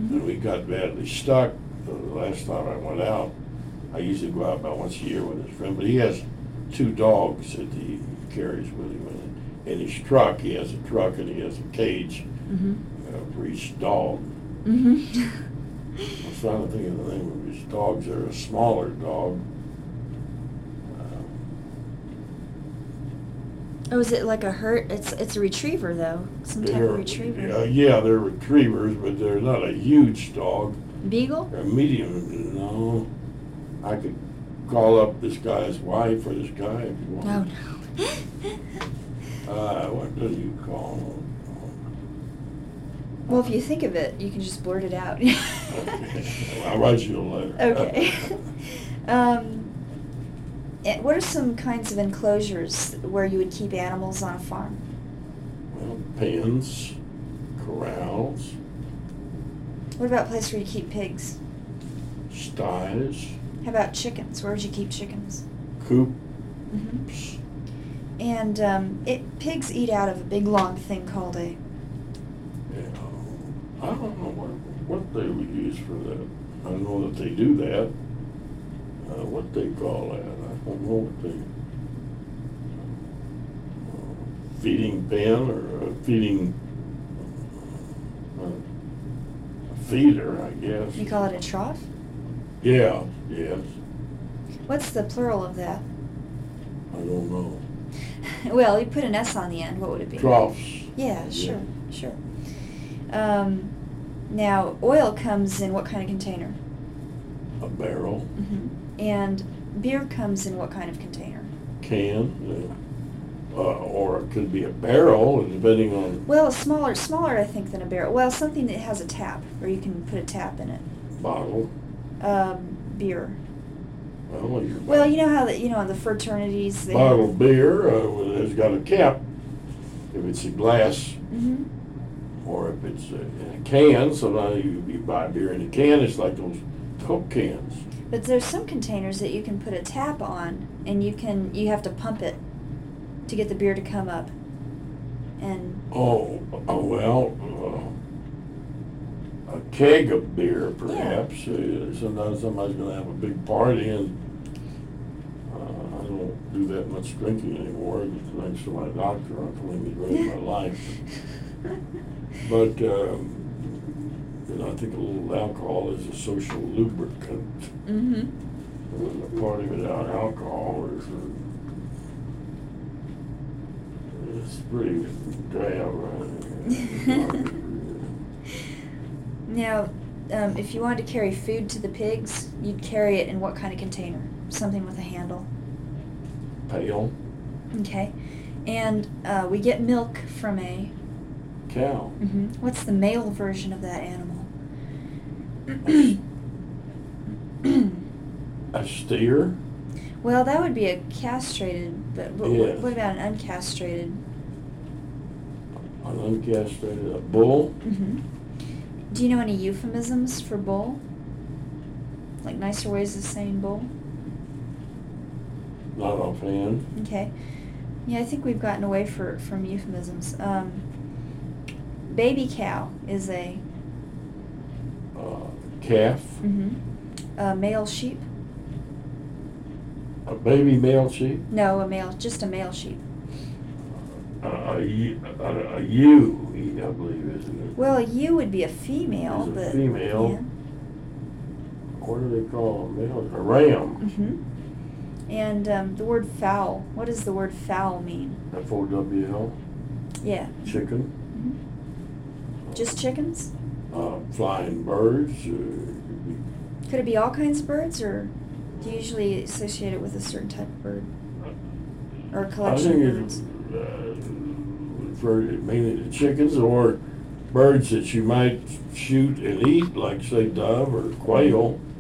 and we got badly stuck the last time I went out. I usually go out about once a year with his friend, but he has 2 dogs that he carries with him. In his truck, he has a truck and he has a cage for each dog. I'm trying to think of the name of his dogs. They're a smaller dog. Oh, is it like a herd? It's a retriever though. Some type of retriever. Yeah, they're retrievers, but they're not a huge dog. Beagle? They're medium. No, I could call up this guy's wife or this guy if you want. Oh no. What do you call him? Well, if you think of it, you can just blurt it out. Okay. I'll write you a letter. Okay. What are some kinds of enclosures where you would keep animals on a farm? Well, pens, corrals. What about a place where you keep pigs? Sties. How about chickens? Where would you keep chickens? Coops. And pigs eat out of a big long thing called a... I don't know what they would use for that. I know that they do that. What they call that? I don't know what they... feeding pen or a feeding... a feeder, I guess. You call it a trough? Yeah, yes. What's the plural of that? I don't know. Well, you put an S on the end. What would it be? Troughs. Yeah, sure. Now, oil comes in what kind of container? A barrel. And beer comes in what kind of container? Can. Or it could be a barrel, depending on... Well, smaller, I think, than a barrel. Well, something that has a tap, or you can put a tap in it. Bottle. Beer. Well, you know how the fraternities... Bottled beer has got a cap. If it's a glass, or if it's in a can, sometimes you buy beer in a can, it's like those Coke cans. But there's some containers that you can put a tap on, and you have to pump it to get the beer to come up. And a keg of beer, perhaps. Sometimes somebody's going to have a big party, and I don't do that much drinking anymore. Thanks to my doctor, I'm telling me ruined my life. But I think a little alcohol is a social lubricant. A party without alcohol is pretty drab. Now, if you wanted to carry food to the pigs, you'd carry it in what kind of container? Something with a handle? Pail. Okay. And we get milk from a... cow. What's the male version of that animal? A steer? Well, that would be a castrated, but Yes. what about an uncastrated? An uncastrated, a bull? Do you know any euphemisms for bull? Like nicer ways of saying bull? Not offhand. Okay. Yeah, I think we've gotten away from euphemisms. Baby cow is a... calf? A male sheep? A baby male sheep? No, just a male sheep. A ewe, I believe, isn't it? Well, a ewe would be a female, It's a but... female. Yeah. What do they call a male? A ram. And the word fowl, what does the word fowl mean? F-O-W-L. Yeah. Chicken. Just chickens? Flying birds. Could it be all kinds of birds, or do you usually associate it with a certain type of bird? Or a I collection think of it birds? referred mainly to chickens or birds that you might shoot and eat, like, say, dove or quail.